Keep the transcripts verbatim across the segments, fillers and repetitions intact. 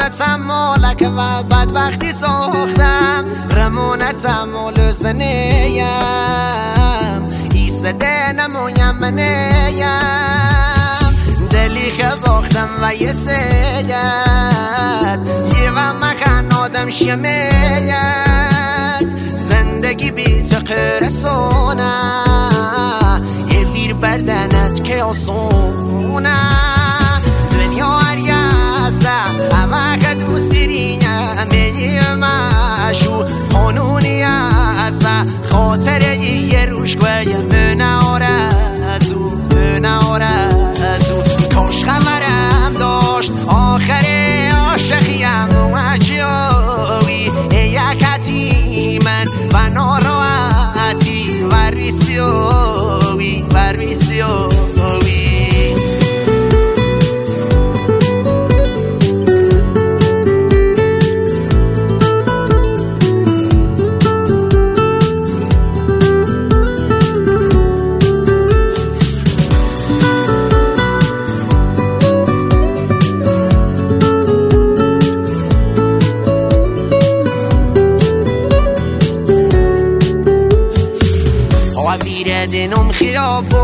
رمونتم مالک و بدبختی ساختم رمونتم مال سنیم ایسده نمویم منیم دلی که باختم و یه سید یه و مکن آدم شمیت زندگی بی تقرسونه یه ویر بردنت که آسونه دنیا هریازه اما که دوست دیرینه میگی مشو قانونی ازه خاطر یه روش گویه منه آرزو منه آرزو کاش خبرم داشت آخر عاشقیم و جاوی یکتی من و ناراحتی و ریسیوی و ریسیوی دینم خیابو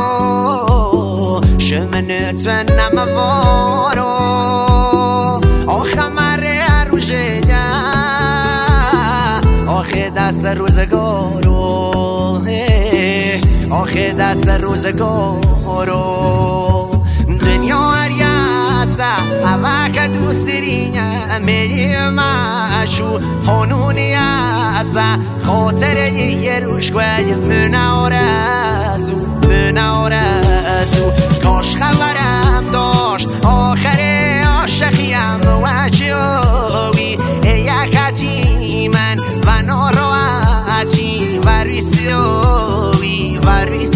شمنت و نموارو آخه مره روژه آخه دست روزگارو آخه دست روزگارو دنیا هریاسه اما که دوست دارینه میگی مشو قانونی ازه خاطر یه روش گویه منه آرزو منه آرزو کاش خبرم داشت آخر عاشقیم و جاوی یکتی من و ناراحتی و ریسیوی و ریسیوی